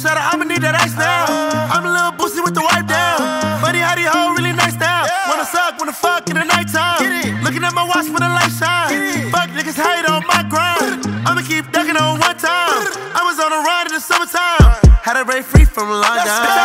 shut up, I'ma need that ice now. I'm a little boosty with the wipe down. Funny how these hoes really nice now. Wanna suck, wanna fuck in the nighttime. Looking at my watch when the light shine. Fuck niggas hate on my grind. I'ma keep ducking on one time. I was on a ride in the summertime. Had a break free from London.